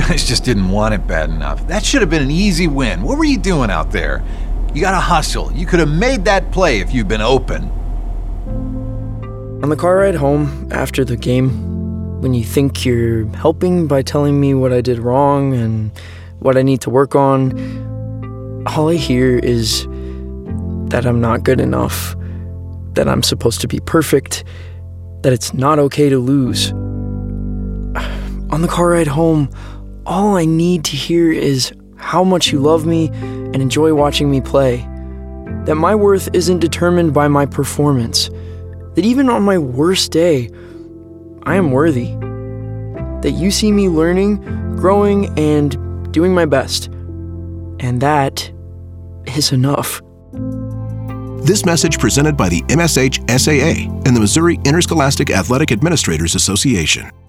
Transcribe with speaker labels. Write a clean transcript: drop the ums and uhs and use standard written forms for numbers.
Speaker 1: guys just didn't want it bad enough. That should have been an easy win. What were you doing out there? You gotta hustle. You could have made that play if you'd been open.
Speaker 2: On the car ride home after the game, when you think you're helping by telling me what I did wrong and what I need to work on, all I hear is that I'm not good enough, that I'm supposed to be perfect, that it's not okay to lose. On the car ride home, all I need to hear is how much you love me and enjoy watching me play, that my worth isn't determined by my performance, that even on my worst day, I am worthy, that you see me learning, growing, and doing my best, and that is enough.
Speaker 3: This message presented by the MSH SAA and the Missouri Interscholastic Athletic Administrators Association.